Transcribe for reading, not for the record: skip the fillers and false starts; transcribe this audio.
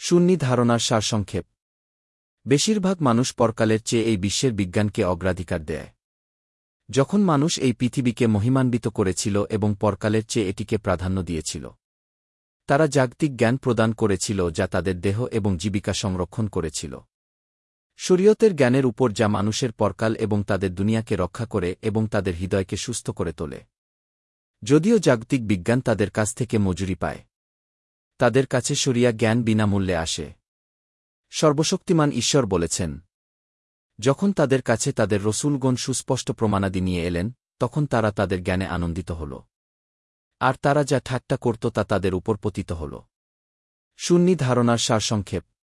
শূন্য ধারণার সারসংক্ষেপ। বেশিরভাগ মানুষ পরকালের চেয়ে এই বিশ্বের বিজ্ঞানকে অগ্রাধিকার দেয়। যখন মানুষ এই পৃথিবীকে মহিমান্বিত করেছিল এবং পরকালের চেয়ে এটিকে প্রাধান্য দিয়েছিল, তারা জাগতিক জ্ঞান প্রদান করেছিল যা তাদের দেহ এবং জীবিকা সংরক্ষণ করেছিল। শরীয়তের জ্ঞানের উপর যা মানুষের পরকাল এবং তাদের দুনিয়াকে রক্ষা করে এবং তাদের হৃদয়কে সুস্থ করে তোলে। যদিও জাগতিক বিজ্ঞান তাদের কাছ থেকে মজুরি পায়, তাদের কাছে শরিয়া জ্ঞান বিনামূল্যে আসে। সর্বশক্তিমান ঈশ্বর বলেছেন, যখন তাদের কাছে তাদের রসূলগণ সুস্পষ্ট প্রমাণাদি নিয়ে এলেন, তখন তারা তাদের জ্ঞানে আনন্দিত হল, আর তারা যা ঠাট্টা করত তা তাদের উপর পতিত হল। শূন্য ধারণার সারসংক্ষেপ।